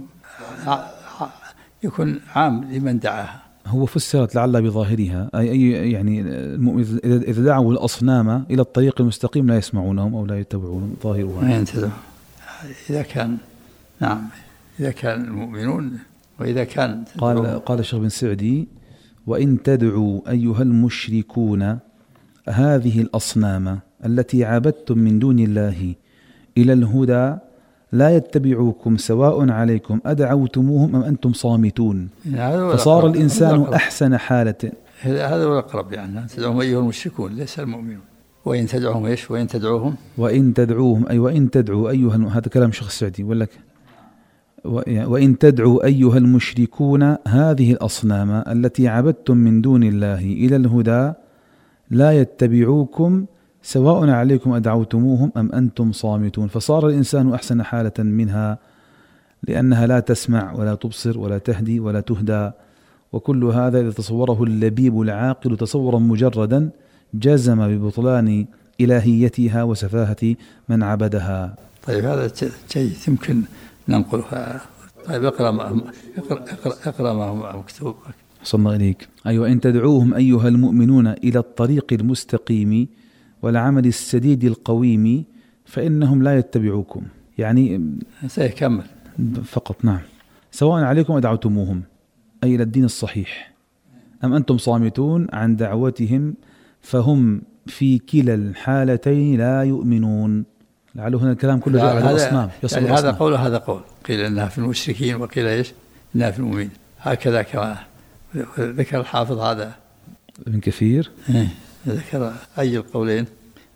يكون عام لمن دعاها. هو فسرت لعل بظاهرها، أي أي يعني المؤمن إذا دعوا الأصنام إلى الطريق المستقيم لا يسمعونهم أو لا يتبعون، ظاهرها. وإن تدعوهم إذا كان نعم إذا كان المؤمنون، وإذا كان قال قال الشيخ بن سعدي: وإن تدعوا أيها المشركون هذه الأصنام التي عبدتم من دون الله إلى الهدى لا يتبعوكم سواء عليكم أدعوتموهم أم أنتم صامتون. فصار الإنسان أحسن حالة. هذا هو الأقرب، يعني تدعوهم أيها المشركون ليس المؤمنون. وإن تدعوهم إيش؟ وإن تدعوهم وإن تدعوهم أي وإن تدعوا أيها، هذا كلام شيخ السعدي ولا وإن تدعوا أيها المشركون هذه الأصنام التي عبدتم من دون الله إلى الهدى لا يتبعوكم سواء عليكم أدعوتموهم أم أنتم صامتون. فصار الإنسان أحسن حالة منها، لأنها لا تسمع ولا تبصر ولا تهدي ولا تهدى. وكل هذا إذا تصوره اللبيب العاقل تصورا مجردا جزم ببطلان إلهيتها وسفاهة من عبدها. طيب هذا شيء يمكن ننقلها. طيب اقرأ ما اقرأ اقرأ, اقرأ ما هو مكتوب. صلى إليك. أيوة إن تدعوهم أيها المؤمنون إلى الطريق المستقيم والعمل السديد القويم فإنهم لا يتبعوكم، يعني سيكمل فقط. نعم. سواء عليكم أدعوتموهم أي إلى الدين الصحيح أم أنتم صامتون عن دعوتهم فهم في كلا الحالتين لا يؤمنون. لعله هنا الكلام كله جاء على الأصنام. يعني هذا قول هذا قول، قيل إنها في المشركين وقيل إيش إنها في المؤمنين، هكذا كما ذكر الحافظ هذا ابن كثير. ذكر أي القولين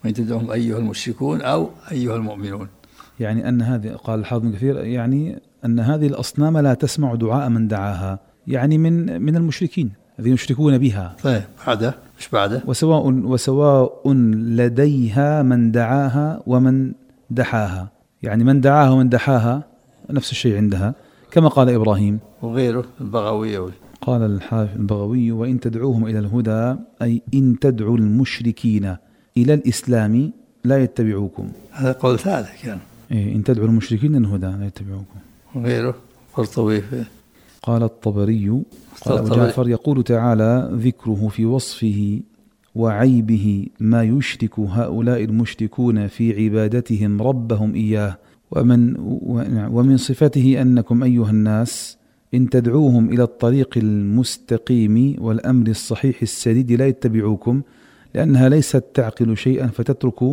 وإن تدعوهم أيها المشركون أو أيها المؤمنون. يعني أن هذه، قال الحافظ ابن كثير، يعني أن هذه الأصنام لا تسمع دعاء من دعاها، يعني من من المشركين الذين يشركون بها. طيب بعده إيش بعده؟ وسواء وسواء لديها من دعاها ومن دحاها، يعني من دعاها ومن دحاها نفس الشيء عندها، كما قال إبراهيم وغيره البغوية. قال الحافظ البغوي: وإن تدعوهم إلى الهدى، أي إن تدعوا المشركين إلى الإسلام لا يتبعوكم. هذا قول ثالث كان. إيه، إن تدعوا المشركين إلى الهدى لا يتبعوكم. وغيره قرطبي. قال الطبري قال أبو جعفر: يقول تعالى ذكره في وصفه وعيبه ما يشرك هؤلاء المشركون في عبادتهم ربهم إياه، ومن ومن صفته أنكم أيها الناس إن تدعوهم إلى الطريق المستقيم والأمر الصحيح السديد لا يتبعوكم، لأنها ليست تعقل شيئا فتترك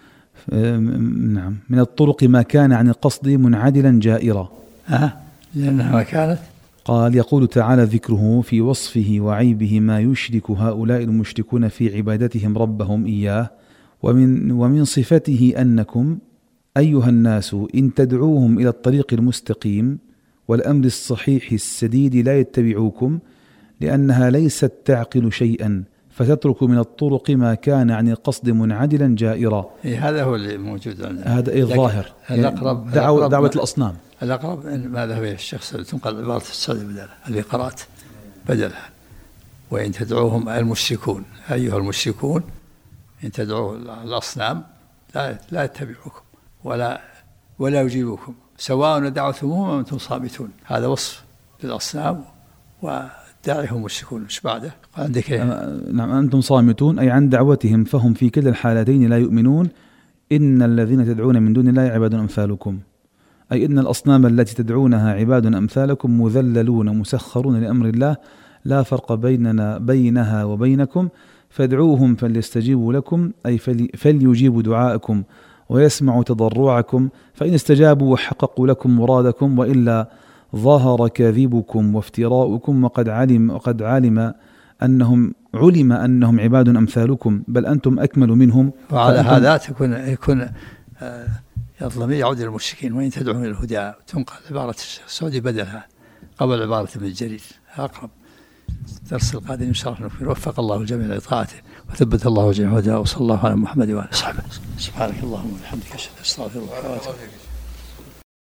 نعم من الطرق ما كان عن القصد منعدلا جائرا. أه لأنها ما كانت. قال: يقول تعالى ذكره في وصفه وعيبه ما يشرك هؤلاء المشركون في عبادتهم ربهم إياه، ومن ومن صفته أنكم أيها الناس إن تدعوهم إلى الطريق المستقيم والأمر الصحيح السديد لا يتبعوكم، لأنها ليست تعقل شيئا فتترك من الطرق ما كان عن القصد منعدلا جائرا. إيه هذا هو اللي موجود عندنا. هذا إيه الظاهر. الأقرب دعوة, دعوة الأصنام. الأقرب ما ذهب الشخص اللي تنقل عبارة السعودي بدلها اللي قرأت بدلها: وإن تدعوهم المشركون أيها المشركون إن تدعوا الأصنام لا لا يتبعوكم ولا ولا يجيبوكم سواء دعوتموهم أم أنتم صامتون. هذا وصف للأصنام وداعيهم مشركون. إيش بعده؟ عندك إيه؟ نعم، أنتم صامتون أي عن دعوتهم، فهم في كلا الحالتين لا يؤمنون. إن الذين تدعون من دون الله عباد أمثالكم، أي إن الأصنام التي تدعونها عباد أمثالكم مذللون مسخرون لأمر الله، لا فرق بيننا بينها وبينكم، فادعوهم فليستجيبوا لكم، أي فليجيبوا دعاءكم ويسمعوا تضرعكم، فإن استجابوا وحققوا لكم مرادكم، وإلا ظهر كذبكم وافتراؤكم، وقد علم وقد علم أنهم علم أنهم عباد أمثالكم، بل أنتم أكمل منهم. وعلى هذا تكون يكون يظلم يعود للمشركين. وإن تدعون إلى الهدى تنقل عبارة السعودي بدلها قبل عبارة ابن الجرير أقرب. درس القادم إن شاء الله وفق الله الجميع لطاعته وثبت الله جميع هداه، وصلى الله على محمد وعلى اله وصحبه. سبحانك اللهم وبحمدك أشهد أن لا إله إلا أنت أستغفرك وأتوب إليك.